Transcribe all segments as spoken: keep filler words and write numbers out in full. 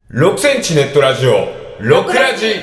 ろくセンチネットラジオろくラジ。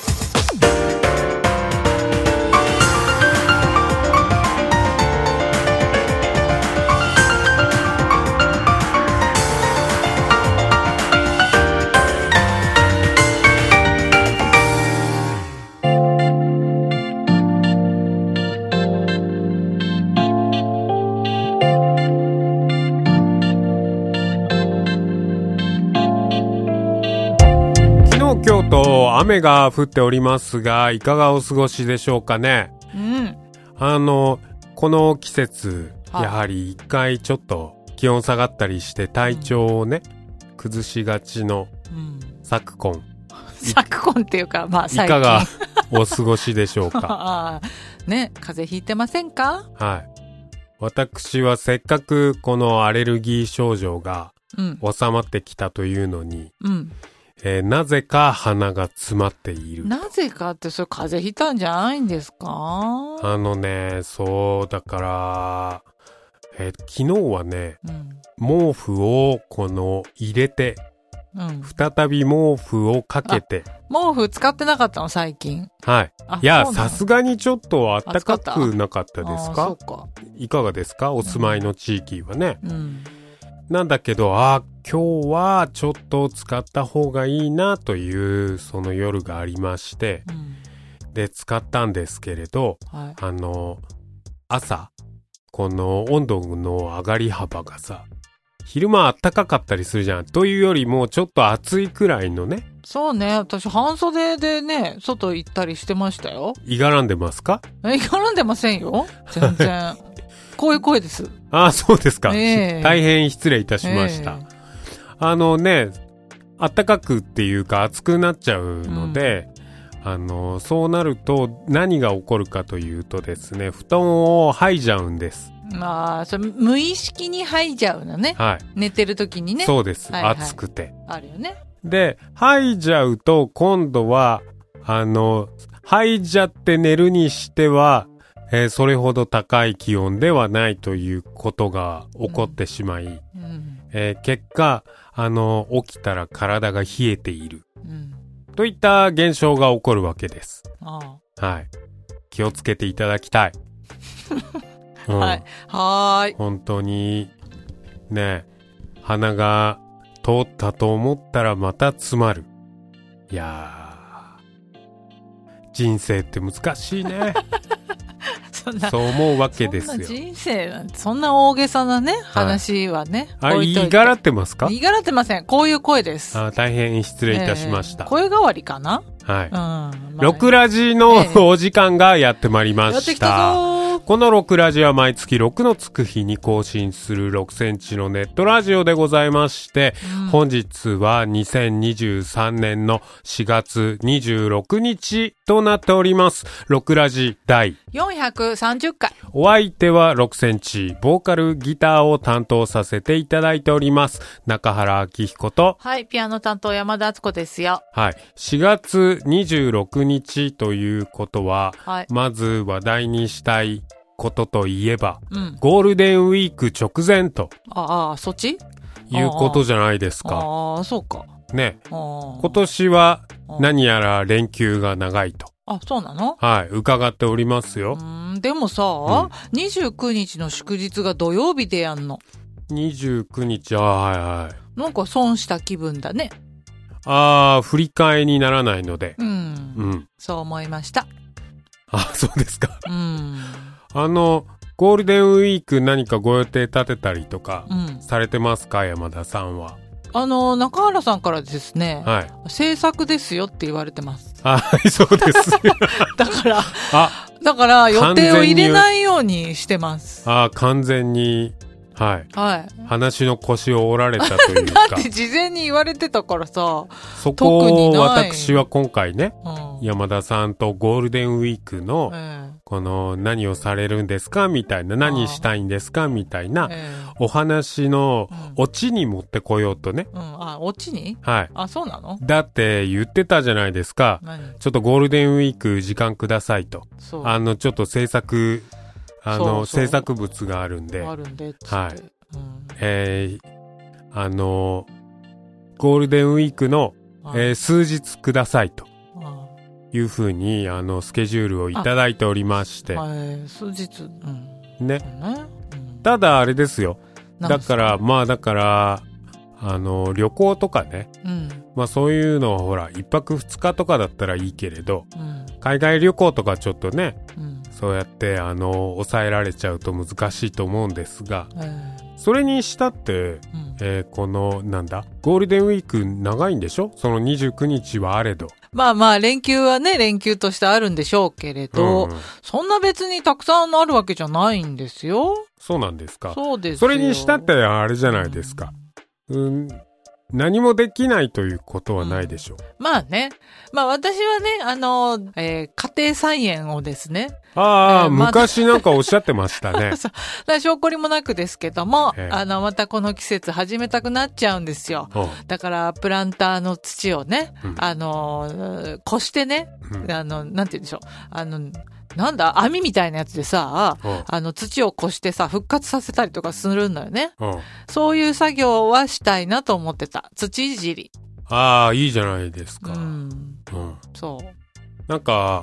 今日と雨が降っておりますが、いかがお過ごしでしょうかね。 うん。 あの、この季節、やはり一回ちょっと気温下がったりして体調をね、うん、崩しがちの昨今。 昨今っていうか、まあ最近。 いかがお過ごしでしょうか。 あね、風邪ひいてませんか？ はい。私はせっかくこのアレルギー症状が収まってきたというのに、 うんうんえー、なぜか鼻が詰まっている。 なぜかってそれ風邪ひいたんじゃないんですか？ あのね、そうだから、えー、昨日はね、うん、毛布をこの入れて、うん、再び毛布をかけて。 毛布使ってなかったの最近？ はい。いや、さすがにちょっと暖かくなかったですか？ そうか。 いかがですか？お住まいの地域はね。 うんうんなんだけど、あ、今日はちょっと使った方がいいなというその夜がありまして、うん、で使ったんですけれど、はい、あの朝この温度の上がり幅がさ、昼間暖かかったりするじゃん。というよりもちょっと暑いくらいのね。 そうね、私半袖でね外行ったりしてましたよ。 いがらんでますか？ いがらんでませんよ、全然。こういう声です。 ああ、そうですか、 えー。 大変失礼いたしました。えー、あのね、暖かくっていうか暑くなっちゃうので、うん、あの、そうなると何が起こるかというとですね、布団を剥いじゃうんです。 まあ、それ無意識に剥いじゃうのね。 はい。 寝てる時にね。 そうです。 はいはい、 暑くて。 あるよね。 で、剥いじゃうと今度は、あの、剥いじゃって寝るにしては、えー、それほど高い気温ではないということが起こってしまい、うんうんえー、結果、あの、起きたら体が冷えている、うん、といった現象が起こるわけです。 ああはい。気をつけていただきたい。 うん、はい。はーい。 本当に、ね、鼻が通ったと思ったらまた詰まる。いやー、人生って難しいね。 そ, んなそう思うわけですよ。 そんな人生なんてそんな大げさなね、はい、話はね。 あ、言いがらってますか？ 言いがらってません。こういう声です。 あ、大変失礼いたしました。 えー、声変わりかな？ はい。 うん。まあ、 ろくラジの、えー、お時間がやってまいりました。 やってきたぞー。 このろくラジは毎月ろくのつく日に更新するろくセンチのネットラジオでございまして、うん、本日はにせんにじゅうさんねんのしがつにじゅうろくにちとなっております。ろくラジ第よんひゃくさんじゅっかい。 お相手はろくセンチ、ボーカルギターを担当させていただいております。中原明彦と、 はい、ピアノ担当山田敦子ですよ。 はい。しがつにじゅうろくにちということは、 はい、 まず話題にしたいことといえば、 うん、 ゴールデンウィーク直前と。 ああ、そっち？ いうことじゃないですか。 ああ、そうか。ね。 今年は何やら連休が長いと。 あ、そうなの？ はい、伺っておりますよ。 うーん、でもさ、うん、にじゅうくにちの祝日が土曜日でやんの。 にじゅうくにち、あ、はいはい。 なんか損した気分だね。 ああ、振り替えにならないので。 うん。 うん。 そう思いました。 あ、そうですか。 うん。 あの、ゴールデンウィーク何かご予定立てたりとか、されてますか、うん、山田さんは。 あの、中原さんからですね、 はい。 制作ですよって言われてます。 はい、そうです。 だから、 あ、 だから予定を入れないようにしてます。 あ、完全に、はい。 はい。 話の腰を折られたというか。 だって事前に言われてたからさ、 そこを私は今回ね、うん、山田さんとゴールデンウィークの、えー、この何をされるんですかみたいな、何したいんですかみたいな、えー、お話のオチに持ってこようとね。 うん、あ、オチに？ はい。 あ、そうなの？ だって言ってたじゃないですか。ちょっとゴールデンウィーク時間くださいと。 そう。 あの、ちょっと制作、あの、そうそう制作物があるんで。 あるんでっつって。 はい。うん、えー、あの、 ゴールデンウィークの、えー、数日くださいというふうにあのスケジュールをいただいておりまして、 はい、数日、うん、 ね、 うん、 ただあれですよ、だからまあだからあの旅行とかね、うん、まあそういうのはほら一泊二日とかだったらいいけれど、うん、海外旅行とかちょっとね、うん、そうやってあの抑えられちゃうと難しいと思うんですが、えー、それにしたって、うん、えー、このなんだゴールデンウィーク長いんでしょ、そのにじゅうくにちはあれど、 まあまあ連休はね連休としてあるんでしょうけれど、うん、そんな別にたくさんあるわけじゃないんですよ。 そうなんですか。 そうですよ。 それにしたってあれじゃないですか、うんうん、何もできないということはないでしょう、 うん、まあね、まあ私はねあの、えー、家庭菜園をですね、 ああ、えー、昔なんかおっしゃってましたね。 そうだ証拠りもなくですけども、えー、あのまたこの季節始めたくなっちゃうんですよ。だからプランターの土をね、うん、あのこしてね、うん、あのなんて言うんでしょう、あのなんだ網みたいなやつでさ、あの土をこしてさ復活させたりとかするんだよね。そういう作業はしたいなと思ってた。土いじり。 ああ、いいじゃないですか。うん。うん、 そう。 なんか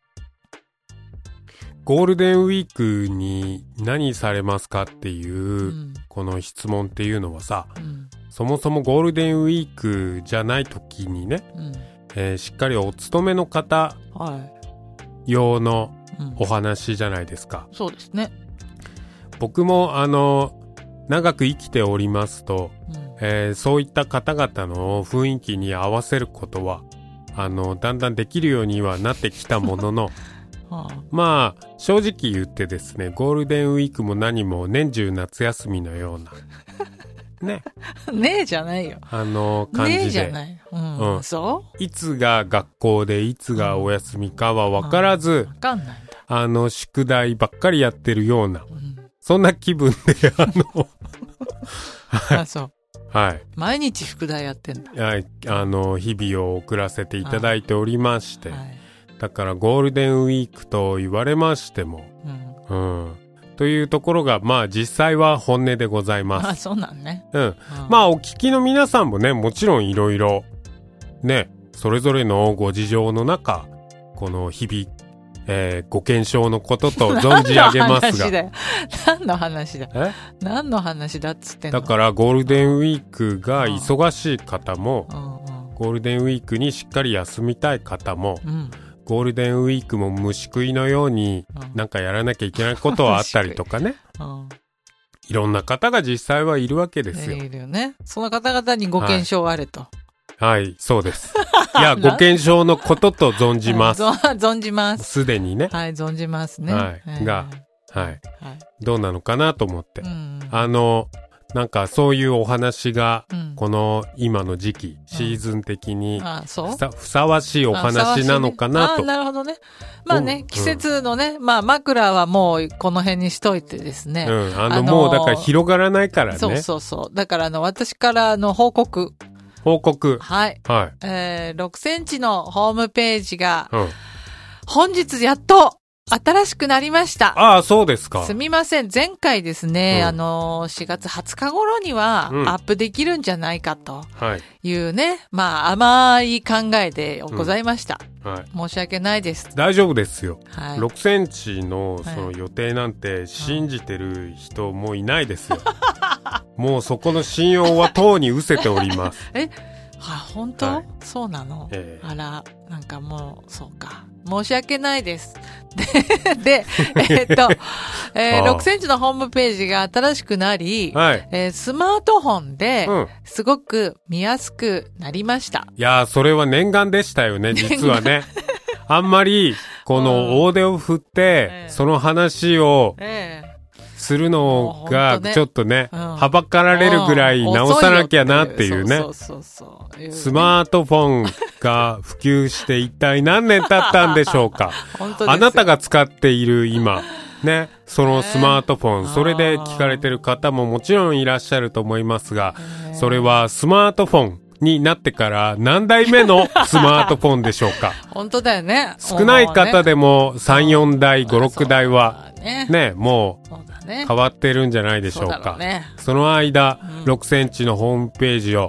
ゴールデンウィークに何されますかっていう、うん、この質問っていうのはさ、うん、そもそもゴールデンウィークじゃない時にね、うん、えー、しっかりお勤めの方用のお話じゃないですか、 うん、そうですね。 僕もあの長く生きておりますと、うん、えー、そういった方々の雰囲気に合わせることはあのだんだんできるようにはなってきたもののはあ、まあ正直言ってですね、ゴールデンウィークも何も年中夏休みのようなねねえじゃないよ、 あの感じで、ねえじゃない、うんうん、そういつが学校でいつがお休みかは分からず、うんうん、分かんないんだ、あの宿題ばっかりやってるような、うん、そんな気分であのはい、あ、そう、 はい、 毎日宿題やってんだ、 はい、あの日々を送らせていただいておりまして、はいはい、だからゴールデンウィークと言われましても、うんうん、というところがまあ実際は本音でございます。 あ、そうなんね、 うんうん、まあお聞きの皆さんもね、もちろんいろいろね、それぞれのご事情の中、この日々、えー、ご検証のことと存じ上げますが何の話だよ、何の話だ、え何の話だっつってんの。 だからゴールデンウィークが忙しい方も、うんうん、ゴールデンウィークにしっかり休みたい方も、うん、ゴールデンウィークも虫食いのようになんかやらなきゃいけないことはあったりとかね、うん、いろんな方が実際はいるわけですよ。 いるよね。その方々にご検証あれと。 はい、はい、そうです。いや、ご検証のことと存じます。 存じます。 すでにね。 はい、存じますね。 はい、えー、が、はい、はい、どうなのかなと思って、うん、あのなんかそういうお話が、うん、この今の時期、うん、シーズン的に、うん、ああ、そう？ふさ、ふさわしいお話なのかなと。あ、 あ、なるほどね。まあね、うん、季節のね、まあ枕はもうこの辺にしといてですね。 うん、あの、あのー、もうだから広がらないからね。 そうそうそう。だからあの私からの報告。 報告。 はい。 はい。 えー、ろくセンチのホームページが、うん、本日やっと新しくなりました。 ああ、そうですか。 すみません。前回ですね、うん、あの、しがつはつか頃にはアップできるんじゃないかというね、うん、はい、まあ甘い考えでございました。うん、はい。申し訳ないです。 大丈夫ですよ。はい。ろくセンチのその予定なんて信じてる人もいないですよ。うん、もうそこの信用はとうに失せております。 え、あ、本当、はい、そうなの、えー、あら、なんかもう、そうか。申し訳ないです。で、でえー、っと、えー、ろくセンチのホームページが新しくなり、はい、えー、スマートフォンですごく見やすくなりました。 いやー、それは念願でしたよね、実はね。あんまり、この大手を振って、えー、その話を、えーするのがちょっとね、うん、はばかられるぐらい直さなきゃなっていうね。スマートフォンが普及して一体何年経ったんでしょうか。あなたが使っている今ね、そのスマートフォン、えー、それで聞かれてる方ももちろんいらっしゃると思いますが、えー、それはスマートフォンになってから何代目のスマートフォンでしょうか。 本当だよね。 少ない方でもさん、よんだい、ご、ろくだいはね、ね、もう変わってるんじゃないでしょうか。 そうだろうね。その間、うん、ろくセンチのホームページを、うん、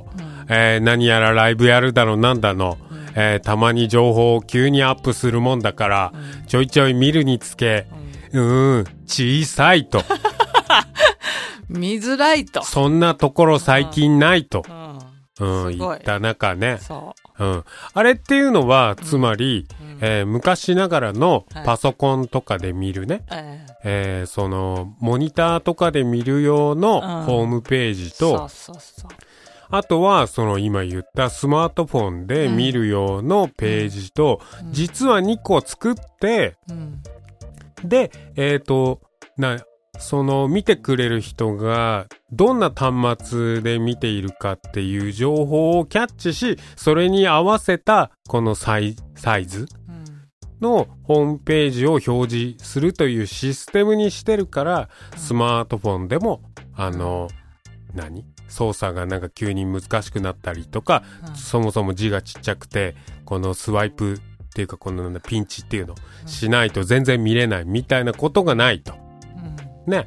えー、何やらライブやるだのなんだの、うん、えー、たまに情報を急にアップするもんだから、うん、ちょいちょい見るにつけ、うん、うーん、小さいと。 見づらいと。 そんなところ最近ないと。うん、 うん、 言った中ね。 そう。 うん。あれっていうのは、つまり、うん、えー、昔ながらのパソコンとかで見るね、はい、えー、その、モニターとかで見る用のホームページと、うん、そうそうそう。あとは、その今言ったスマートフォンで見る用のページと、うん、実はにこ作って、うん、で、えっと、な、その見てくれる人がどんな端末で見ているかっていう情報をキャッチし、それに合わせたこのサイ、サイズのホームページを表示するというシステムにしてるから、スマートフォンでも、あの、何？操作がなんか急に難しくなったりとか、そもそも字がちっちゃくて、このスワイプっていうかこのピンチっていうのしないと全然見れないみたいなことがないと。ね、はい、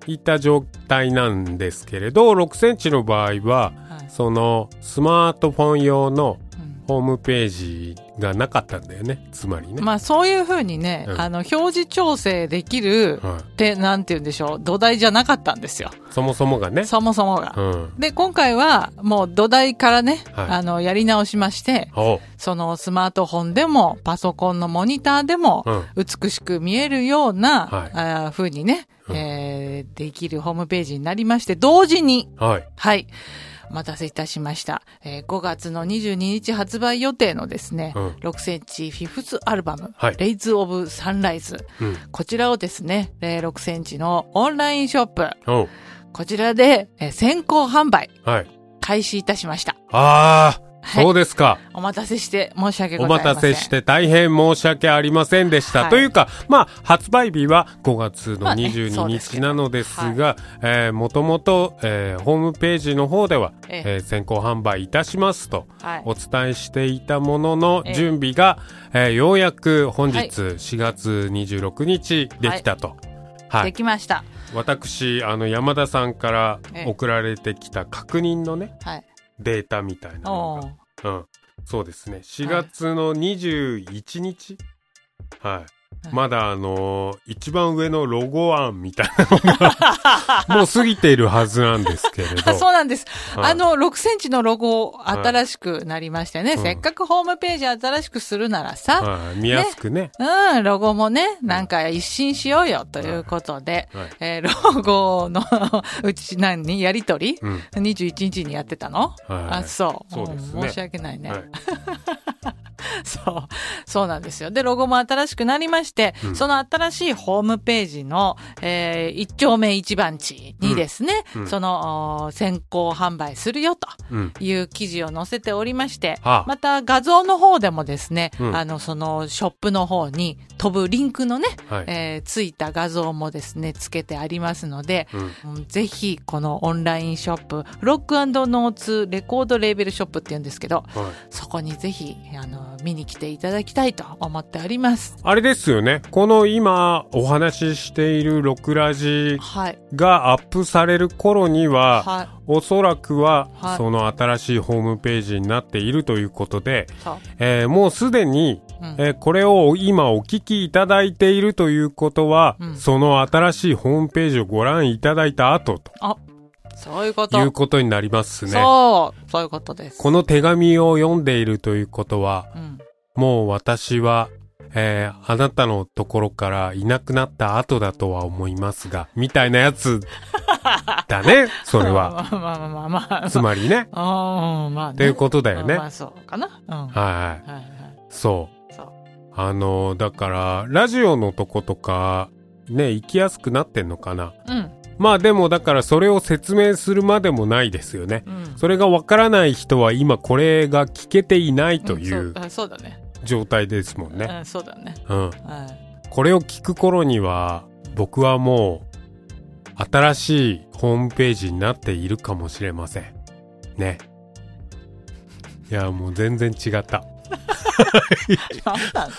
いった状態なんですけれど、ろくセンチの場合は、はい、そのスマートフォン用のホームページがなかったんだよね、つまりね。 まあそういう風にね、うん、あの表示調整できるって、はい、なんて言うんでしょう、土台じゃなかったんですよ。 そもそもがね。 そもそもが。うん、で、今回はもう土台からね、はい、あの、やり直しまして、そのスマートフォンでもパソコンのモニターでも美しく見えるような、はい、あ風にね、うんえー、できるホームページになりまして、同時に、はい。はい。お待たせいたしました。えー、ごがつのにじゅうににち発売予定のですね、うん、ろくセンチフィフスアルバム、はい、レイズ・オブ・サンライズ、うん。こちらをですね、ろくセンチのオンラインショップ、こちらで、えー、先行販売、はい、開始いたしました。 あー。はい、そうですか。 お待たせして申し訳ございません。 お待たせして大変申し訳ありませんでした。はい、というか、まあ、発売日はごがつのにじゅうににちなのですが、まあねえー、もともと、えー、ホームページの方では、ええー、先行販売いたしますと、お伝えしていたものの準備が、ええー、ようやく本日しがつにじゅうろくにちできたと。はいはい、できました。 私、あの、山田さんから送られてきた確認のね、はいデータみたいなのが、うん、そうですね。しがつのにじゅういちにち、はい、はい、まだあのー、一番上のロゴ案みたいなのがもう過ぎているはずなんですけれど。 そうなんです。はい、あのろくセンチのロゴ新しくなりましてね、はい、せっかくホームページ新しくするならさ、 はい、見やすくね、 ね、うん、ロゴもね、なんか一新しようよということで、はいはい、えー、ロゴのうち何やりとり、うん、にじゅういちにちにやってたの、はい、あ、そう。そうですね。申し訳ないね。はいそう。そうなんですよ。で、ロゴも新しくなりまして、うん、その新しいホームページの、えー、一丁目一番地にですね、うん、その、先行販売するよという記事を載せておりまして、うん、また画像の方でもですね、うん、あの、そのショップの方に飛ぶリンクのね、はい、えー、ついた画像もですね、つけてありますので、うん、ぜひ、このオンラインショップ、ロック&ノーツレコードレーベルショップって言うんですけど、はい、そこにぜひ、あの、見に来ていただきたいと思っております。 あれですよね。この今お話ししているロクラジがアップされる頃には、はい、おそらくはその新しいホームページになっているということで、はい、えー、もうすでに、うん、えー、これを今お聞きいただいているということは、うん、その新しいホームページをご覧いただいた後と。 あ、そういうこと。 いうことになりますね。 そう、そういうことです。 この手紙を読んでいるということは、うん、もう私は、えー、あなたのところからいなくなった後だとは思いますが、みたいなやつだね、それは。まあまあまあまあ。つまりね。あまあね。っていうことだよね。 まあそうかな。うん、はい、 はい、はいはい。そう。そう。あの、だから、ラジオのとことか、ね、行きやすくなってんのかな。うん。まあでもだからそれを説明するまでもないですよね。うん、それがわからない人は今これが聞けていないという、うん、そう、そうだね。状態ですもんね。 うん、そうだね。 うん。はい、これを聞く頃には僕はもう新しいホームページになっているかもしれません。ね。いやもう全然違った。 なんだ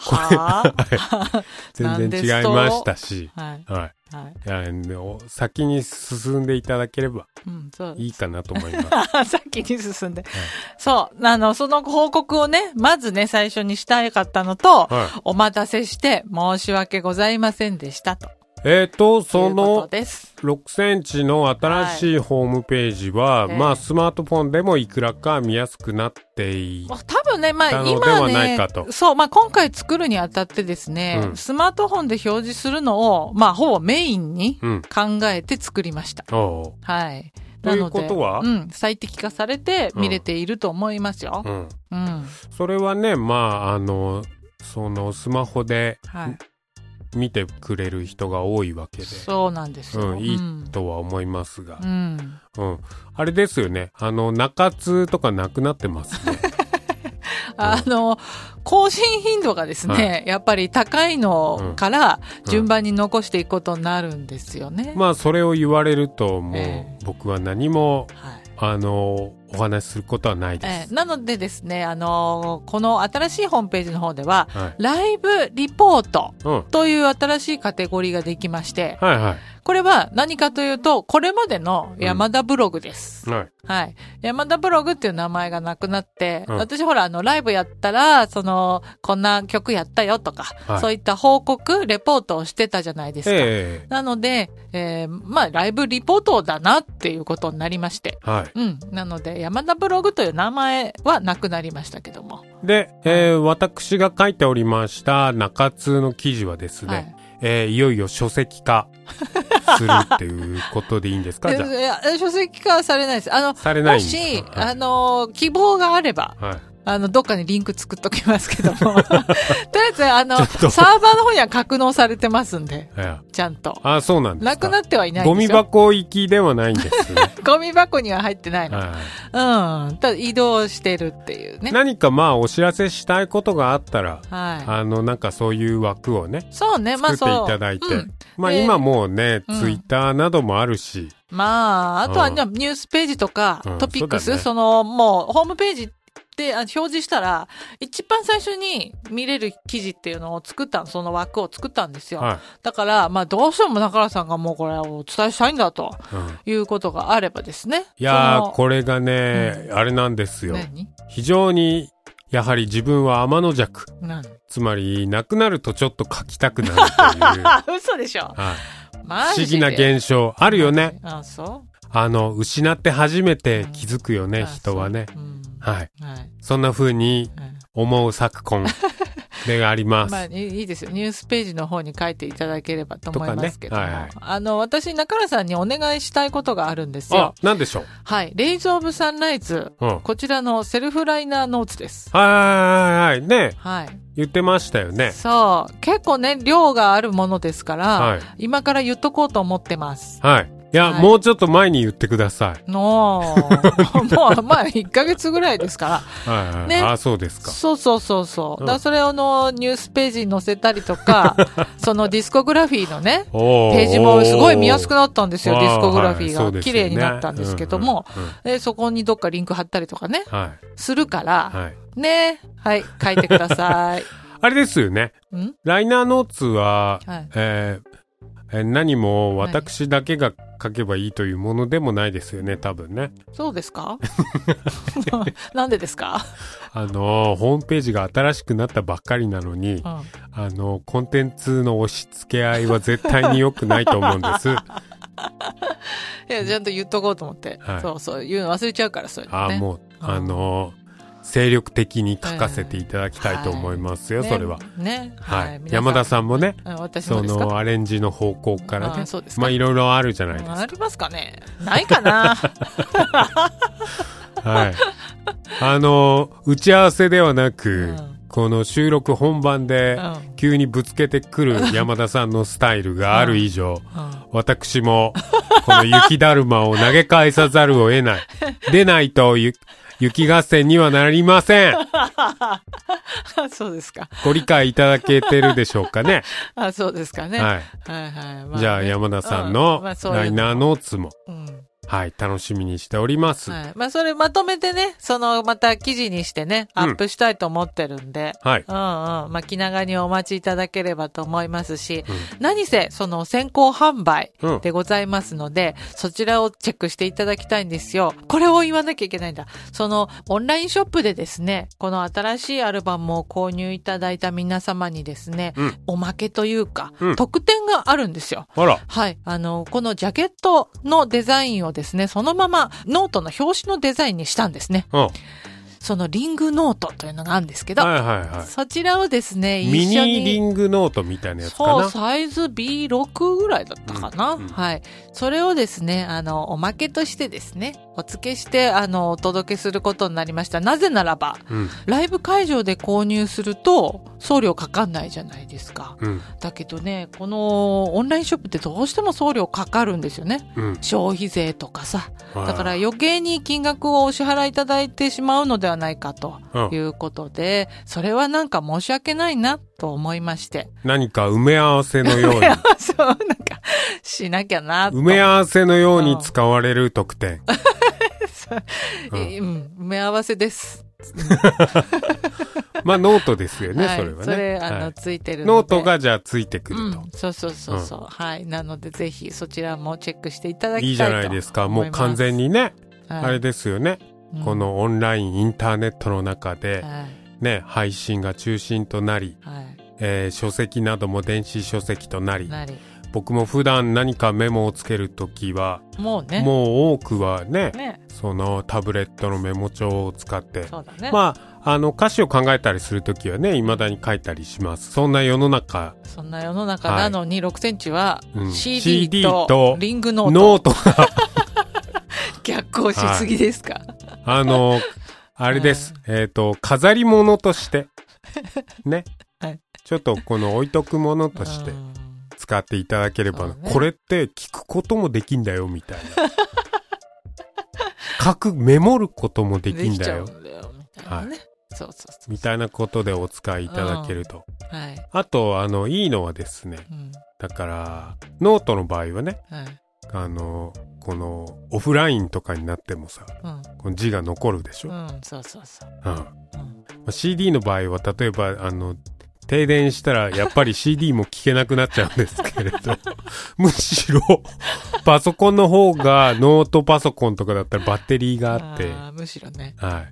はぁ全然違いましたし。 はい。 はい。はい、いや先に進んでいただければいいかなと思います。 うん、先に進んで、はい。そう。あの、その報告をね、まずね、最初にしたかったのと、はい、お待たせして申し訳ございませんでしたと。 えっと、そのろくセンチの新しいホームページは、はい、まあ、スマートフォンでもいくらか見やすくなっていたのではないかと。多分ね、まあ今ね、そう、まあ今回作るにあたってですね、うん、スマートフォンで表示するのを、まあほぼメインに考えて作りました。うん、はい。 ということは、 うん、最適化されて見れていると思いますよ。うん。うん、 それはね、まあ、あの、そのスマホで、はい見てくれる人が多いわけで。 そうなんですよ。 うん、いいとは思いますが。うん。うん。あれですよね。あの、中津とかなくなってますね。 あの、更新頻度がですね、はい、やっぱり高いのから順番に残していくことになるんですよね。 うんうん、まあ、それを言われると、もう、えー、僕は何も、はいあの、お話しすることはないです。 えー、なのでですね、あのー、この新しいホームページの方では、はい、ライブリポートという新しいカテゴリーができまして、うんはいはい、これは何かというと、これまでの山田ブログです。うん、はい。はい。山田ブログっていう名前がなくなって、うん、私ほら、あの、ライブやったら、その、こんな曲やったよとか、はい、そういった報告、レポートをしてたじゃないですか。えー、なので、えー、まあ、ライブリポートだなっていうことになりまして、はい。うん。なので、山田ブログという名前はなくなりましたけども。 で、えー、私が書いておりました中津の記事はですね、はいえー、いよいよ書籍化するっていうことでいいんですかじゃあ。いや、書籍化はされないです。あの、されないんですかもし、はい、あの、希望があれば、はいあの、どっかにリンク作っときますけども。とりあえず、あの、サーバーの方には格納されてますんで。ちゃんと。 あ、そうなんですか。 なくなってはいないんですよ。 ゴミ箱行きではないんですね。 ゴミ箱には入ってないの。はい、うん。ただ移動してるっていうね。 何かまあ、お知らせしたいことがあったら、はい、あの、なんかそういう枠をね。 そうね、まあそう。 作っていただいて。うん、まあ今もうね、ツイッターなどもあるし。 まあ、あとは、ね、ニュースページとか、トピックス、そ, ね、その、もう、ホームページで、表示したら、一番最初に見れる記事っていうのを作ったその枠を作ったんですよ。はい、だから、まあ、どうしても中原さんがもうこれをお伝えしたいんだと、いうことがあればですね。 いやー、これがね、うん、あれなんですよ。非常に、やはり自分は天の弱。つまり、なくなるとちょっと書きたくなるという。 嘘でしょ。はい、マジで不思議な現象。あるよね。 あ、そうあの、失って初めて気づくよね、うん、人はね。はい、はい。そんな風に思う昨今であります。 まあいいですよ。ニュースページの方に書いていただければと思いますけども。ねはいはい、あの、私、中原さんにお願いしたいことがあるんですよ。 あ、何でしょうはい。レイズ・オブ・サンライズ、うん。こちらのセルフライナーノーツです。 はいはいはい。ね。はい。言ってましたよね。 そう。結構ね、量があるものですから、はい、今から言っとこうと思ってます。 はい。いや、はい、もうちょっと前に言ってください。 のー。もう、まあ、いっかげつぐらいですから。 はいはい。ね。あ、そうですか。 そうそうそうそう。うん、だからそれをの、ニュースページに載せたりとか、そのディスコグラフィーのね、ページもすごい見やすくなったんですよ、ディスコグラフィーが。はい、綺麗になったんですけども、うんうんうん、で、そこにどっかリンク貼ったりとかね、はい、するから、はい、ね、はい、書いてください。 あれですよね。んライナーノーツは、はい、えーえ何も私だけが書けばいいというものでもないですよね、多分ね。 そうですかなんでですかあの、ホームページが新しくなったばっかりなのに、うん、あの、コンテンツの押し付け合いは絶対に良くないと思うんです。いや、ちゃんと言っとこうと思って。はい、そうそう、言うの忘れちゃうから、そういうのね。 あ、もう、あのー、精力的に書かせていただきたいと思いますよ、はい、それは。ね。はい。はい、山田さんもね、私もですかそのアレンジの方向からね、あまあいろいろあるじゃないですか。 ありますかねないかなはい。あの、打ち合わせではなく、うん、この収録本番で急にぶつけてくる山田さんのスタイルがある以上、うんうん、私もこの雪だるまを投げ返さざるを得ない。出ないとゆ雪合戦にはなりません。 そうですか。 ご理解いただけてるでしょうかね。 あ、そうですかね。はい。はいはい。 まあね、じゃあ山田さんのライナーノーツも、うん、 はい、楽しみにしております。 はい。まあ、それまとめてね、その、また記事にしてね、アップしたいと思ってるんで、うん、はい。うんうん。まあ、気長にお待ちいただければと思いますし、うん、何せ、その先行販売でございますので、うん、そちらをチェックしていただきたいんですよ。これを言わなきゃいけないんだ。その、オンラインショップでですね、この新しいアルバムを購入いただいた皆様にですね、うん、おまけというか、うん、特典があるんですよ。 あら。 はい。あの、このジャケットのデザインをですね、そのままノートの表紙のデザインにしたんですね。うん、そのリングノートというのがあるんですけど、はいはいはい、そちらをですね、 一緒にミニリングノートみたいなやつかな。 そう、サイズ ビーろく ぐらいだったかな、うんうん。はい。それをですね、あの、おまけとしてですね、お付けして、あの、お届けすることになりました。なぜならば、うん、ライブ会場で購入すると、送料かかんないじゃないですか。うん、だけどね、このオンラインショップってどうしても送料かかるんですよね。うん、消費税とかさ。だから余計に金額をお支払いいただいてしまうのではないかということで、うん、それはなんか申し訳ないなと思いまして。 何か埋め合わせのように。 そう、なんか、しなきゃなと。 埋め合わせのように使われる特典。 うん、埋め合わせです。 まあノートですよね、はい、それはね。 それ、あの、はい、ついてるので。 ノートがじゃあついてくると。 うん、そうそうそうそう、うん。はい。なのでぜひそちらもチェックしていただきたいと思います。いいじゃないですか。もう完全にね、はい、あれですよね、うん。このオンライン、インターネットの中で、はい、ね、配信が中心となり、はい、えー、書籍なども電子書籍となり、なり僕も普段何かメモをつけるときは、もうね、もう多くはね、ね、そのタブレットのメモ帳を使って、そうだね、まあ、あの歌詞を考えたりするときはね、未だに書いたりします。そんな世の中。 そんな世の中なのに、はい、ろくセンチは シーディー とリングノート。 ノートが逆行しすぎですか、はい、 あの、あれです。はい、えっと、飾り物として、ね、はい、ちょっとこの置いとくものとして、使っていただければ、ね、これって聞くこともできんだよみたいな書くメモることもできんだよ、できちゃうんだよみたいなね、はい、そうそうそうみたいなことでお使いいただけると、うん、はい、あとあのいいのはですね、うん、だからノートの場合はね、はい、あのこのオフラインとかになってもさ、うん、この字が残るでしょ、うん、そうそうそう、うんうん、まあ、シーディー の場合は例えばあの停電したらやっぱり シーディー も聞けなくなっちゃうんですけれどむしろパソコンの方がノートパソコンとかだったらバッテリーがあって、 あむしろね、 はい、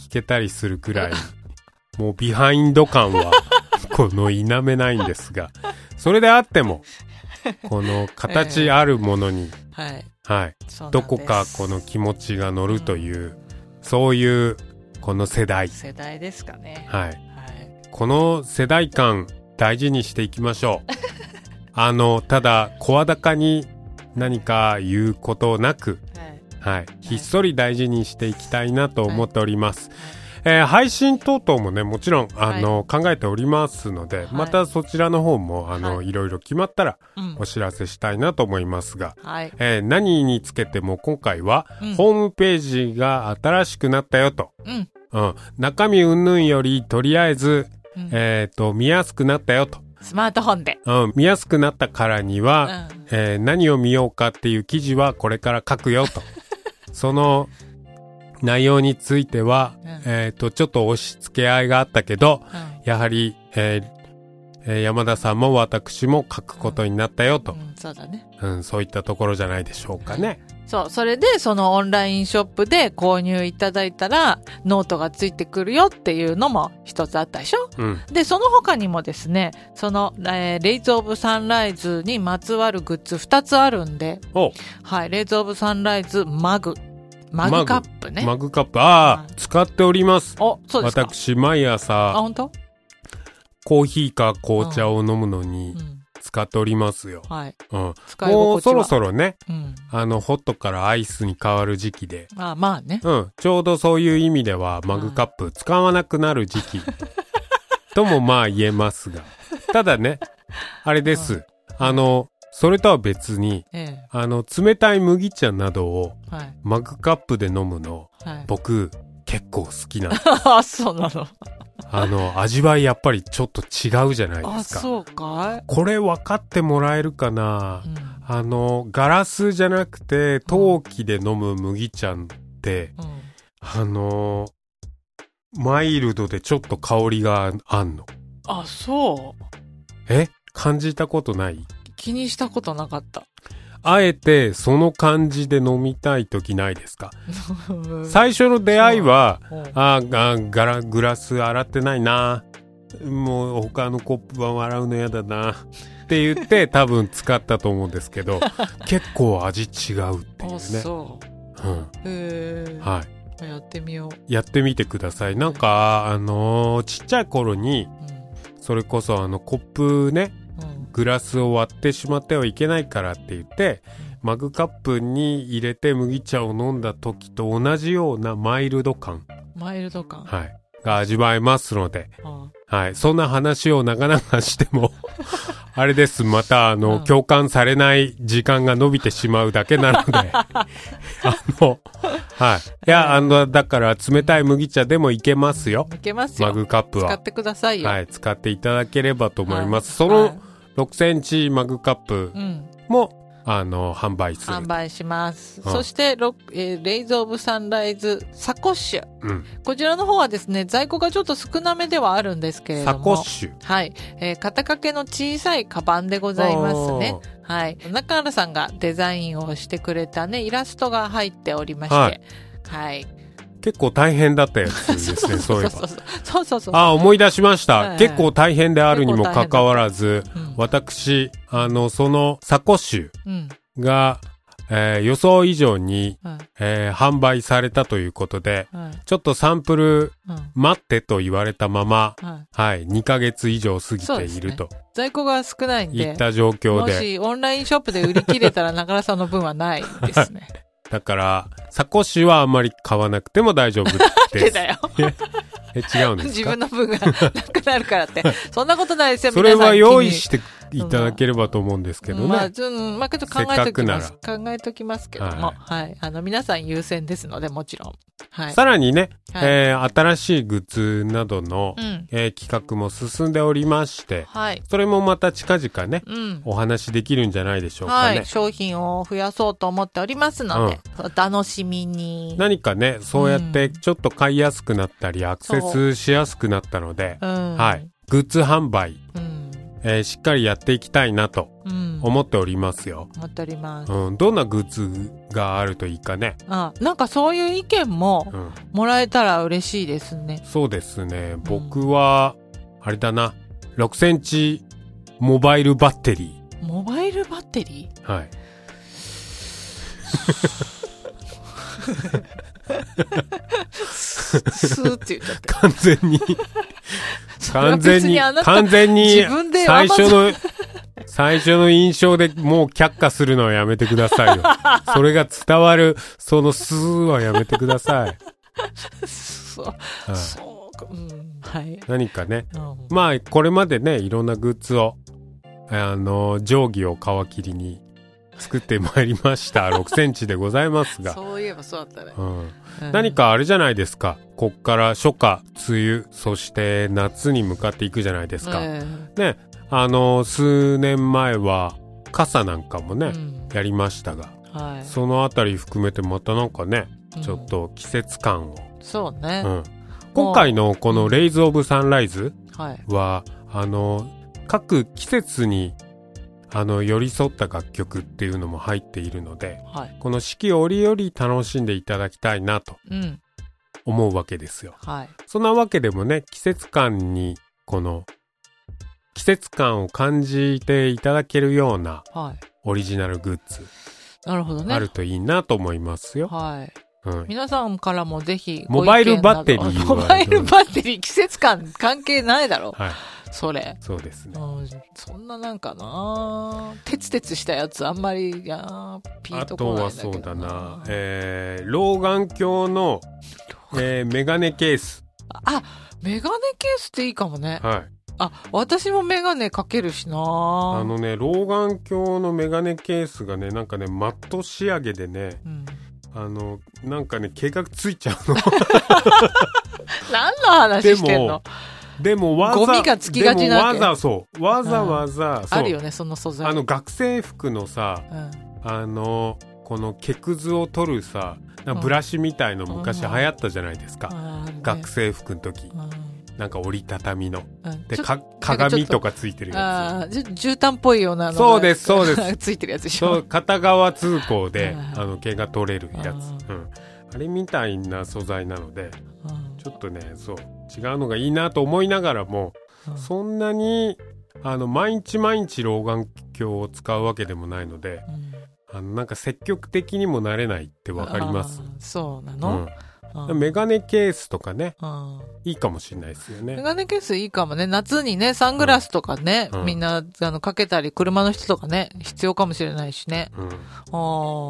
聞けたりするくらいもうビハインド感はこの否めないんですが、それであってもこの形あるものに、えー、はい、はい、どこかこの気持ちが乗るという、うん、そういうこの世代世代ですかね、 はい、この世代間大事にしていきましょうあのただ声高に何か言うことなく、はい、はい、ひっそり大事にしていきたいなと思っております、はいはい、えー、配信等々もねもちろんあの、はい、考えておりますので、はい、またそちらの方もあの、はい、いろいろ決まったらお知らせしたいなと思いますが、はい、えー、何につけても今回は、うん、ホームページが新しくなったよと、うんうん、中身云々よりとりあえずうん、えっと見やすくなったよと、 スマートフォンで、 うん、見やすくなったからには、うん、えー、何を見ようかっていう記事はこれから書くよとその内容については、うん、えっとちょっと押し付け合いがあったけど、うん、やはり、えーえー、山田さんも私も書くことになったよと、うんうん、そうだね、うん、そういったところじゃないでしょうかね、 うん、そう、それでそのオンラインショップで購入いただいたらノートがついてくるよっていうのも一つあったでしょ、うん、でその他にもですね、その、えー、レイズオブサンライズにまつわるグッズふたつあるんで、はい、レイズオブサンライズマグマグカップね、 マグカップ、ああ、はい、使っております。 お、そうですか。 私毎朝、 あ、本当？ コーヒーか紅茶を飲むのに使っておりますよ。うん、はい。うん。使い心地はもうそろそろね、うん、あのホットからアイスに変わる時期で、 あ、まあね。 うん。ちょうどそういう意味ではマグカップ使わなくなる時期ともまあ言えますが、ただね、あれです。あの。それとは別に、ええ、あの冷たい麦茶などをマグカップで飲むの、はい、僕結構好きなんです。 あ、そうなの。 あの味わいやっぱりちょっと違うじゃないですか。 あ、そうかい。 これ分かってもらえるかな、うん、 あの、ガラスじゃなくて、陶器で飲む麦茶って、うん、あの、マイルドでちょっと香りがあんの。 あ、そう。 え？感じたことない？ 気にしたことなかった。 あえてその感じで飲みたい時ないですか？最初の出会いは、ああ、ガラ、グラス洗ってないな。もう他のコップは洗うのやだな。って言って多分使ったと思うんですけど、結構味違うっていうね。あ、 そう。うん。へー。 はい。 やってみよう。 やってみてください。なんか、あのー、ちっちゃい頃に、うん、それこそあのコップね、グラスを割ってしまってはいけないからって言って、マグカップに入れて麦茶を飲んだ時と同じようなマイルド感。 マイルド感。 はい。が味わえますので。はい。そんな話をなかなかしても、あれです。また、あの、うん、共感されない時間が伸びてしまうだけなので。あの、はい。いや、あの、だから冷たい麦茶でもいけますよ。 いけますよ。 マグカップは。 使ってくださいよ。 はい。使っていただければと思います。はい、その、はいろくセンチマグカップも、うん、あの販売する。 販売します。うん、そして、えー、レイズオブサンライズサコッシュ、うん。こちらの方はですね、在庫がちょっと少なめではあるんですけれども。 サコッシュ。 はい。えー、肩掛けの小さいカバンでございますね。はい。中原さんがデザインをしてくれたね、イラストが入っておりまして。はい。はい、 結構大変だったやつですね、そういえば。 そうそうそうそう。 あ、思い出しました、はいはい。結構大変であるにもかかわらず、うん、私、あの、そのサコッシュが、うんえー、予想以上に、はいえー、販売されたということで、はい、ちょっとサンプル、うん、待ってと言われたまま、はい、はい、にかげつ以上過ぎていると。 ね、在庫が少ないんで。 いった状況で。 もしオンラインショップで売り切れたら中原さんの分はないですね。 だから、サコッシュはあんまり買わなくても大丈夫です。 なんでだよ。 え、違うんですか？ 自分の分がなくなるからって。そんなことないですよ、 それは用意していただければと思うんですけどね。まあ、 うん、まあ、ちょっと考えときます。考えときますけども、はい、はい。あの、皆さん優先ですので、もちろん。はい。 さらにね、はいえー、新しいグッズなどの、うんえー、企画も進んでおりまして、はい。それもまた近々ね、うん、お話できるんじゃないでしょうかね。はい。 商品を増やそうと思っておりますので、うん、お楽しみに。 何かね、そうやってちょっと買いやすくなったり、うん、アクセスしやすくなったので、うん、はい。グッズ販売、うんえー、しっかりやっていきたいなと思っておりますよ。 思っております。 うん、どんなグッズがあるといいかね。 あ、なんかそういう意見ももらえたら嬉しいですね。 うん、そうですね。僕は、あれだな、ろくセンチモバイルバッテリー。 モバイルバッテリー？はい。 スーって言っちゃって。 完全に。完全に、完全に、最初の、最初の印象でもう却下するのはやめてくださいよ。それが伝わる、そのスーはやめてください。 そう、はい、そうか、うん、はい。 何かね、うん、まあ、これまでね、いろんなグッズを、あの、定規を皮切りに作ってまいりました。ろくセンチでございますが。 そういえばそうだったね。 うんうん、何かあれじゃないですか。こっから初夏、梅雨、そして夏に向かっていくじゃないですか。えー、ね、あの、数年前は傘なんかもね、うん、やりましたが、はい、そのあたり含めてまたなんかね、うん、ちょっと季節感を。 そうね。うん、 今回のこのレイズ・オブ・サンライズは、うん、あの、各季節にあの寄り添った楽曲っていうのも入っているので、はい、この四季折々楽しんでいただきたいなと思うわけですよ、うんはい、そんなわけでもね、季節感にこの季節感を感じていただけるようなオリジナルグッズ、 なるほどね、 あるといいなと思いますよ。 はい、うん、皆さんからもぜひモバイルバッテリーはモバイルバッテリー季節感関係ないだろう、はい、それそうですね、 うん、そんななんかなテツテツしたやつあんまりやピーとこないんだけどな。あとはそうだな、 えー、老眼鏡の、えー、メガネケース。 あ、メガネケースっていいかもね。 はい。 あ、私もメガネかけるしな。 あのね、老眼鏡のメガネケースがね、なんかね、マット仕上げでね、うん、あの、なんかね、計画ついちゃうの。 何の話してんの？ でもわざゴミがつきがちなわけ。 でもわざそうわざわざ、うん、そうあるよねその素材。 あの学生服のさ、うん、あのこの毛くずを取るさなんかブラシみたいの昔流行ったじゃないですか、うん、学生服の時、うん、なんか折りたたみの、うん、でか鏡とかついてるやつ、あ絨毯っぽいようなのがそうですそうですついてるやつでしょ。 そう片側通行であの毛が取れるやつ、うん、あれみたいな素材なので、うん、ちょっとねそう違うのがいいなと思いながらも、うん、そんなにあの毎日毎日老眼鏡を使うわけでもないので、うん、あのなんか積極的にもなれないってわかります。 そうなの、 うん、メガネケースとかね、うん、いいかもしれないですよね。メガネケースいいかもね。夏にねサングラスとかね、うん、みんなあのかけたり車の人とかね必要かもしれないしね、うん、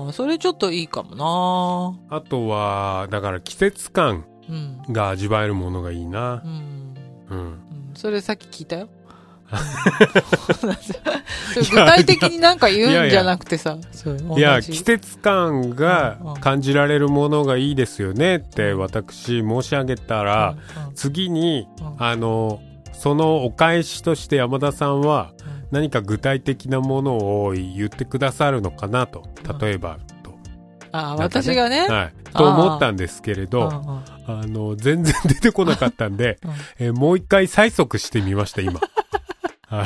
あそれちょっといいかもな。あとはだから季節感が味わえるものがいいな、うんうんうん、それさっき聞いたよ具体的になんか言うんじゃなくてさ、 いや季節感が感じられるものがいいですよねって私申し上げたら、うんうん、次に、うん、あのそのお返しとして山田さんは何か具体的なものを言ってくださるのかなと、例えば、うん、とあ、ね、私がね、 はい、と思ったんですけれど、ああの全然出てこなかったんで、うんえー、もう一回催促してみました今はい、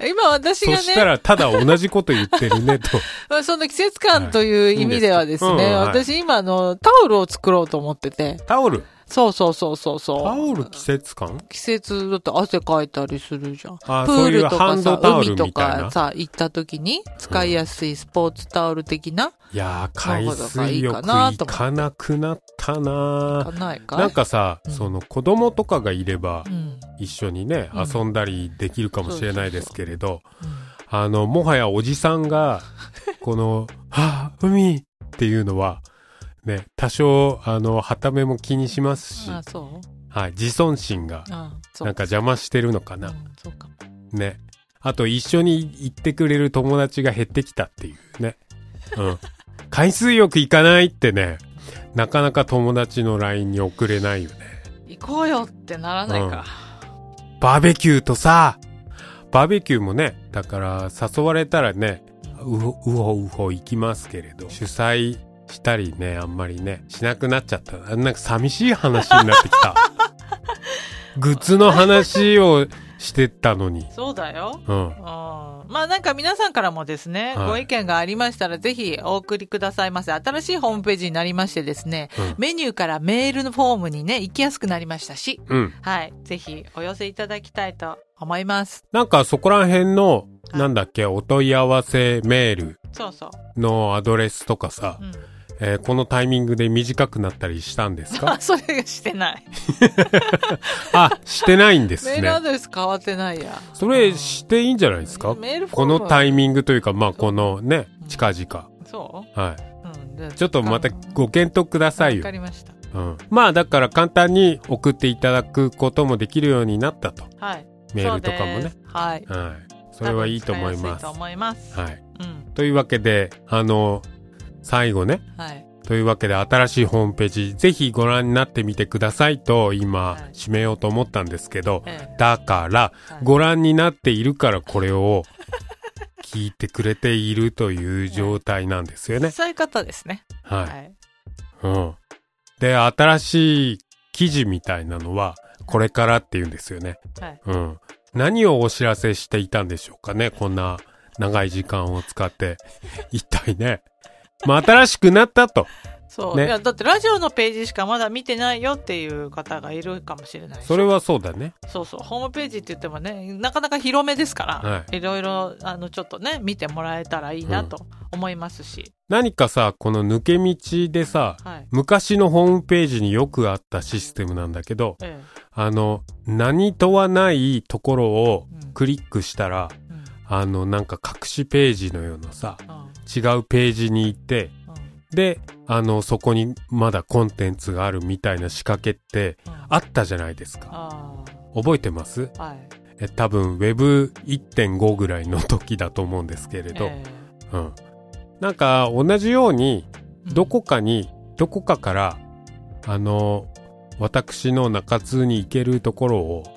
今私がね。 そしたらただ同じこと言ってるねと。 その季節感という意味ではですね、はいいいですうん、私今あのタオルを作ろうと思ってて。 タオルそうそうそうそうそう。 タオル季節感季節だって汗かいたりするじゃん。 あプールとかさ、海とかさ、行った時に使いやすいスポーツタオル的な。うん、 いやー、海水浴行かなくなったなー。 行かないかい？ なんかさ、うん、その子供とかがいれば、うん、一緒にね、うん、遊んだりできるかもしれないですけれど、あの、もはやおじさんが、この、はぁ、海っていうのは、ね、多少、あの、はためも気にしますし、 あ、そう？ はい、自尊心が、なんか邪魔してるのかな。 うん、そうかも。 ね。あと、一緒に行ってくれる友達が減ってきたっていうね。うん。海水浴行かないってね、なかなか友達の ライン に送れないよね。 行こうよってならないか。 うん、バーベキューとさ、バーベキューもね、だから誘われたらね、うほうほうほ行きますけれど、主催したりね、あんまりね、しなくなっちゃった。なんか寂しい話になってきた。グッズの話をしてたのに。 そうだよ。うん。まあなんか皆さんからもですね、はい、ご意見がありましたらぜひお送りくださいませ。新しいホームページになりましてですね、うん、メニューからメールのフォームにね、行きやすくなりましたし、うん、はい。ぜひお寄せいただきたいと思います。 なんかそこら辺の、なんだっけ、お問い合わせメールのアドレスとかさ、うんえー、このタイミングで短くなったりしたんですか？ それがしてない。 あ、してないんですね。 メールアドレス変わってないや。 それしていいんじゃないですか？ メールフォーこのタイミングというか、まあこのね、近々。 そう？ はい、うん。ちょっとまたご検討くださいよ。 わかりました。 うん。まあだから簡単に送っていただくこともできるようになったと。 はい。 メールとかもね。 はい。 はい。それはいいと思います。 いいと思います。 はい。うん。というわけで、あの、最後ね。 はい。 というわけで新しいホームページぜひご覧になってみてくださいと今締めようと思ったんですけど、ええ、だからご覧になっているからこれを聞いてくれているという状態なんですよね。 そういうことですね。 はい。はい、うん。で、新しい記事みたいなのはこれからっていうんですよね。はい。うん。何をお知らせしていたんでしょうかね。こんな長い時間を使って一体ね。まあ、新しくなったと。 そう、ね。いや、だってラジオのページしかまだ見てないよっていう方がいるかもしれないし。 それはそうだね。 そうそう。ホームページって言ってもね、なかなか広めですから、はい、いろいろ、あの、ちょっとね、見てもらえたらいいなと思いますし。うん、 何かさ、この抜け道でさ、はい、昔のホームページによくあったシステムなんだけど、ええ、あの、何とはないところをクリックしたら、うんうん、あの、なんか隠しページのようなさ、うん違うページに行って、うん、で、あの、そこにまだコンテンツがあるみたいな仕掛けってあったじゃないですか。うん、覚えてます？はい。え、多分 ウェブいってんご ぐらいの時だと思うんですけれど、えー、うん。なんか同じように、どこかに、うん、どこかから、あの、私の中津に行けるところを、はい、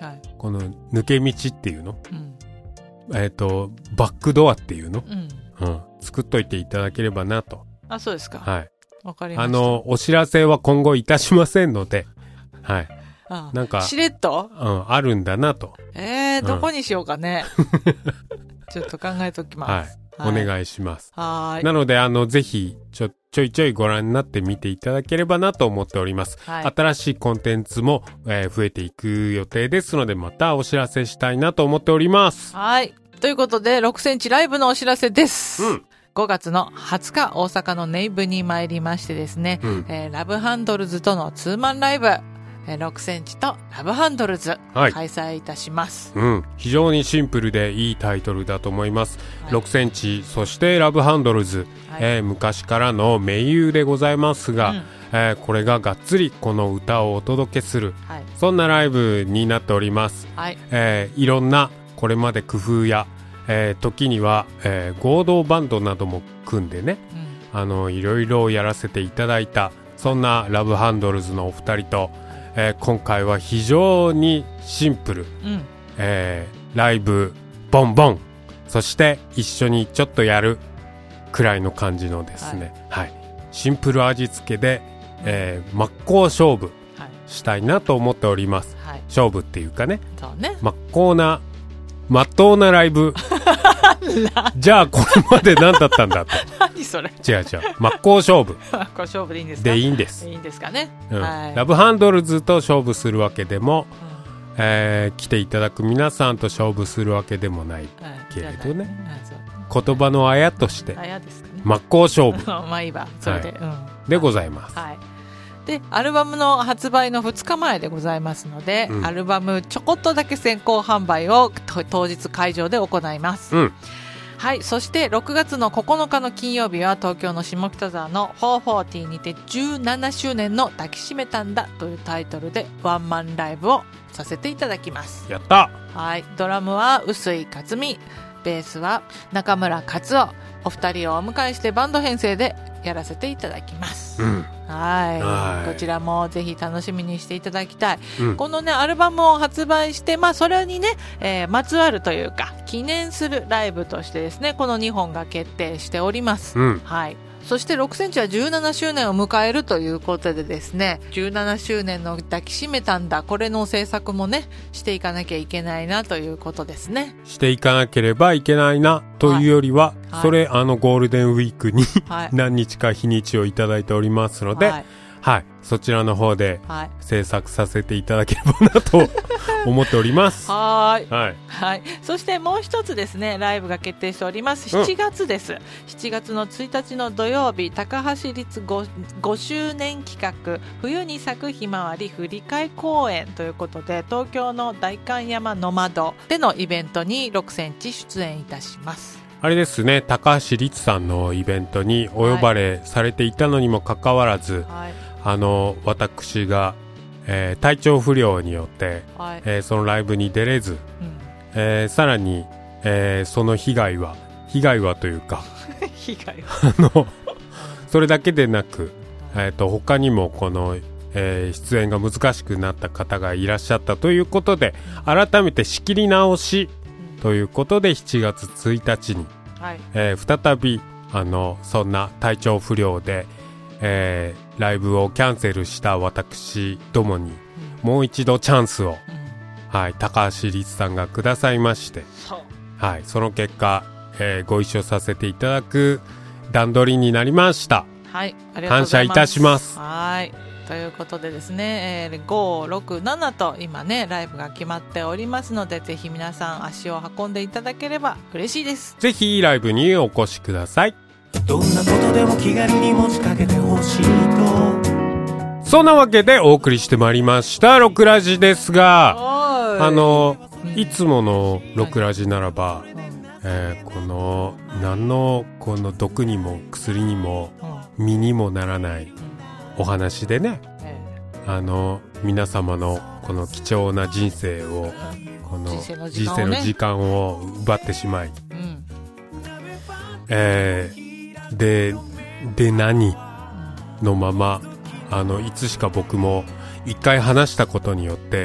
この抜け道っていうの、うん、えっ、ー、と、バックドアっていうの、うんうん、作っといていただければなと。 あ、そうですか。 はい。 わかりました。 あの、お知らせは今後いたしませんので、はい。 ああなんか、 しれっとうん、あるんだなと。 えー、どこにしようかね。ちょっと考えときます。 はい。はい、お願いします。 はい。 なので、あの、ぜひ、ちょ、ちょいちょいご覧になってみていただければなと思っております。はい、新しいコンテンツも、えー、増えていく予定ですので、またお知らせしたいなと思っております。 はい。ということで、ろくセンチライブのお知らせです。うん。ごがつのはつか、大阪のネイブに参りましてですね、うん、えー、ラブハンドルズとのツーマンライブ、ろくセンチとラブハンドルズ、はい、開催いたします、 うん、非常にシンプルでいいタイトルだと思います、はい、ろくセンチそしてラブハンドルズ、はいえー、昔からの盟友でございますが、うんえー、これががっつりこの歌をお届けする、はい、そんなライブになっております、はいえー、いろんなこれまで工夫や、えー、時には、えー、合同バンドなども組んでね、うん、あのいろいろやらせていただいたそんなラブハンドルズのお二人とえー、今回は非常にシンプル、うんえー、ライブボンボンそして一緒にちょっとやるくらいの感じのですね、はいはい、シンプル味付けで、えー、真っ向勝負したいなと思っております、はい、勝負っていうかね、 そうね真っ向な真っ当なライブじゃあこれまで何だったんだと何それ違う違う真っ向勝負真っ向勝負でいいんですかでいいんですいいんですかね、 うんはい、 ラブハンドルズと勝負するわけでも、うんえー、来ていただく皆さんと勝負するわけでもないけれどね、はい、言葉のあやとしてあやですかね真っ向勝負まあいいわそれで、はいうん、 でございます、 はいでアルバムの発売のふつかまえでございますので、うん、アルバムちょこっとだけ先行販売を当日会場で行います、うん、はいそしてろくがつのここのかの金曜日は東京の下北沢のフォーフォーティーにてじゅうななしゅうねんの抱きしめたんだというタイトルでワンマンライブをさせていただきます。 やった。 はいドラムは臼井克美、ベースは中村克夫、お二人をお迎えしてバンド編成でやらせていただきます、うん、はいはいこちらもぜひ楽しみにしていただきたい、うん、このねアルバムを発売してまあそれにね、えー、まつわるというか記念するライブとしてですねこのにほんが決定しております、うん、はいそしてろくセンチはじゅうななしゅうねんを迎えるということでですねじゅうななしゅうねんの抱きしめたんだこれの制作もねしていかなきゃいけないなということですねしていかなければいけないなというよりは、はい、それ、はい、あのゴールデンウィークに、はい、何日か日にちをいただいておりますので、はいはい、そちらの方で制作させていただければなと思っておりますはい、はいはい、そしてもう一つですねライブが決定しておりますしちがつです、うん、しちがつのついたちの土曜日高橋立 5, ごしゅうねん企画冬に咲くひまわり振り替え公演ということで東京の代官山の窓でのイベントにろくセンチ出演いたしますあれですね高橋立さんのイベントにお呼ばれされていたのにもかかわらず、はいあの私が、えー、体調不良によって、はいえー、そのライブに出れず、うんえー、さらに、えー、その被害は被害はというか被害あのそれだけでなく、えー、と他にもこの、えー、出演が難しくなった方がいらっしゃったということで改めて仕切り直しということでしちがつついたちに、はいえー、再びあのそんな体調不良でえー、ライブをキャンセルした私どもに、うん、もう一度チャンスを、うんはい、高橋立さんがくださいまして、はい、その結果、えー、ご一緒させていただく段取りになりました、 はい、ありがとうございます。 感謝いたします。 はいということでですね、えー、ご、ろく、ななと今ねライブが決まっておりますのでぜひ皆さん足を運んでいただければ嬉しいです。 ぜひライブにお越しください。 どんなことでも気軽に持ちかけてほしいとそんなわけでお送りしてまいりましたロクラジですがあのいつものロクラジならば、えー、この何のこの毒にも薬にも身にもならないお話でねあの皆様のこの貴重な人生をこの人生の時間を奪ってしまい、うんえーで、で何のままあのいつしか僕も一回話したことによって、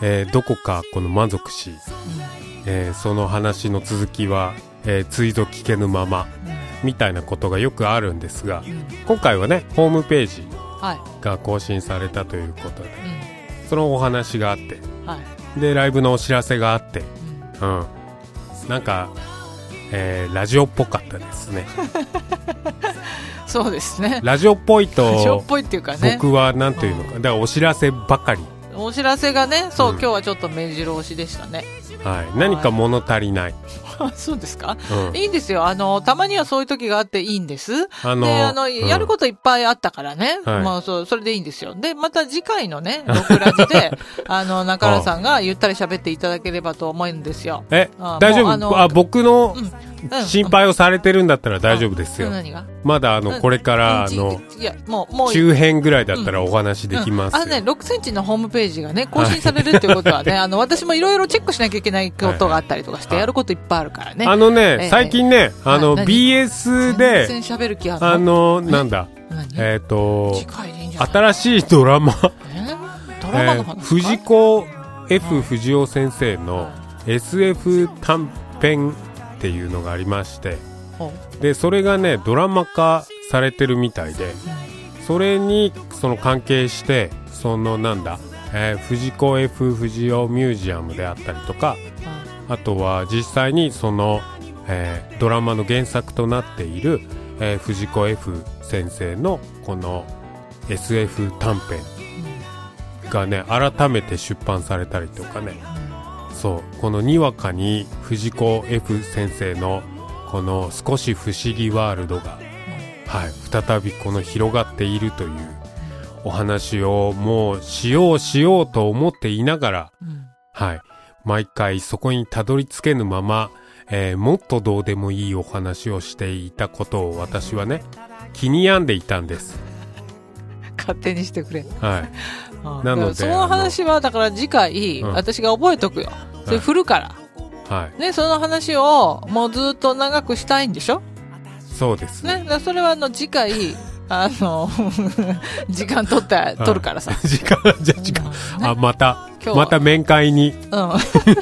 えー、どこかこの満足し、うんえー、その話の続きは、えー、ついぞ聞けぬまま、うん、みたいなことがよくあるんですが、うん、今回はねホームページが更新されたということで、はい、そのお話があって、はい、でライブのお知らせがあって、うんうん、なんか、えー、ラジオっぽかったですねそうですね、 ラジオっぽいとラジオっぽいっていうかね、 僕はなんというのか、だからお知らせばかり、 お知らせがね、そう、うん、今日はちょっと目白押しでしたね。 はい、何か物足りない。 そうですか、 うん、 いいんですよ。あの、たまにはそういう時があっていいんです。あの、で、あの、うん、やることいっぱいあったからね。はい、まあ、そう、それでいいんですよ。で、また次回のね、録ラジで、あの、中原さんがゆったり喋っていただければと思うんですよ。 え、大丈夫？あ、僕の、うん心配をされてるんだったら大丈夫ですよ。 うん、何がまだあの、うん、これからあの、 いやもうもう中編ぐらいだったらお話できますよ、 うんうん、あのねろくセンチのホームページがね更新されるっていうことはね、はい、あの私もいろいろチェックしなきゃいけないことがあったりとかして、はい、やることいっぱいあるからね。 あのね、えー、最近ねあの、はい、ビーエス で全然喋る気あるのあのなんだえっ、ー、と新しいドラマ、えー、ドラマの話、えー、藤子 F 不二雄先生の エスエフ 短編っていうのがありまして、でそれがねドラマ化されてるみたいで、それにその関係してそのなんだ、えー、藤子 F 不二雄ミュージアムであったりとか、あとは実際にその、えー、ドラマの原作となっている、えー、藤子 F 先生のこの エスエフ 短編がね改めて出版されたりとかね、そうこのにわかに藤子 F 先生のこの少し不思議ワールドが、はい、再びこの広がっているというお話をもうしようしようと思っていながら、うん、はい、毎回そこにたどり着けぬまま、えー、もっとどうでもいいお話をしていたことを私はね気に病んでいたんです。 勝手にしてくれ。 はい。なのでその話はだから次回、うん、私が覚えとくよ。それ振るから。はい。ね、その話をもうずっと長くしたいんでしょ？ そうですね。 ね、それはあの次回あの時間取って取るからさ。 時間じゃ時間、うんね、あまたまた面会に。うん。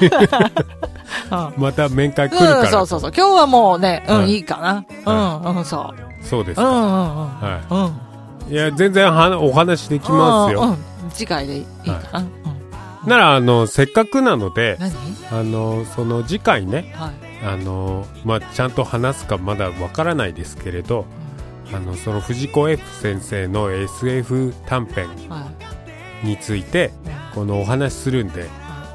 また面会来るから、 うん。そうそうそう。今日はもうね、うん、はい、いいかな。はい、うんうんそう。 そうですか。 うんうんうん。はい。 うん。いや全然はお話できますよ。 うんうん、次回でいいかな。はい、 うん、ならあのせっかくなので、あのその次回ね、はい、あのまあちゃんと話すかまだわからないですけれど、うん、あのその藤子 F 先生の エスエフ 短編について、はい、このお話しするんで、はい、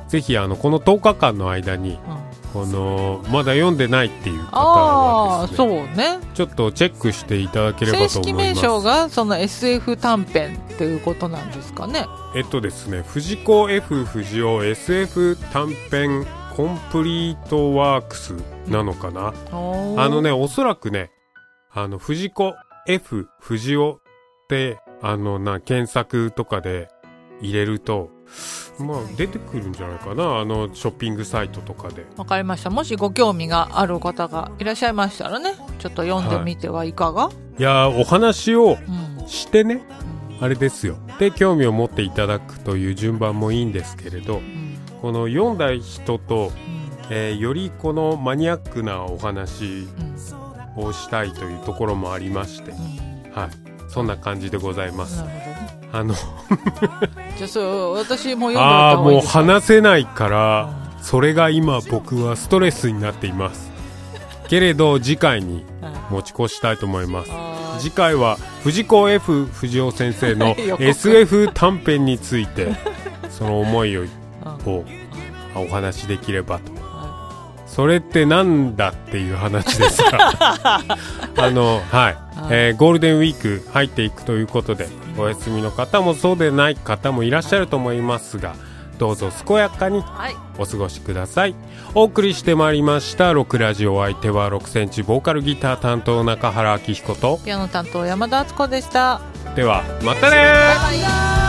ぜひあのこのとおかかんの間に。うんこのまだ読んでないっていう方はですね、そうね、ちょっとチェックしていただければと思います。 正式名称がその エスエフ 短編っていうことなんですかね。 えっとですね、藤子 F 不二雄 エスエフ 短編コンプリートワークスなのかな、うん、あのねおそらくねあの藤子 F 不二雄ってあのな検索とかで入れるとまあ出てくるんじゃないかな、あのショッピングサイトとかで。 わかりました。もしご興味がある方がいらっしゃいましたらね、ちょっと読んでみてはいかが、はい、 いやお話をしてね、うん、あれですよで興味を持っていただくという順番もいいんですけれど、うん、この読んだ人と、うんえー、よりこのマニアックなお話をしたいというところもありまして、うんはい、そんな感じでございます。 なるほどね。 あのじゃあそう私も読んでおいた方がいいですか。 ああもう話せないから、うん、それが今僕はストレスになっていますけれど次回に持ち越したいと思います、はい、次回は藤子 F 不二雄先生の エスエフ 短編についてその思いをお話できればと。それってなんだっていう話ですがあの、はいえー、ゴールデンウィーク入っていくということで、お休みの方もそうでない方もいらっしゃると思いますが、どうぞ健やかにお過ごしください、はい、お送りしてまいりましたろくラジオ、相手はろくセンチボーカルギター担当中原明彦とピアノ担当山田敦子でした。 ではまたねー。 バイバイ。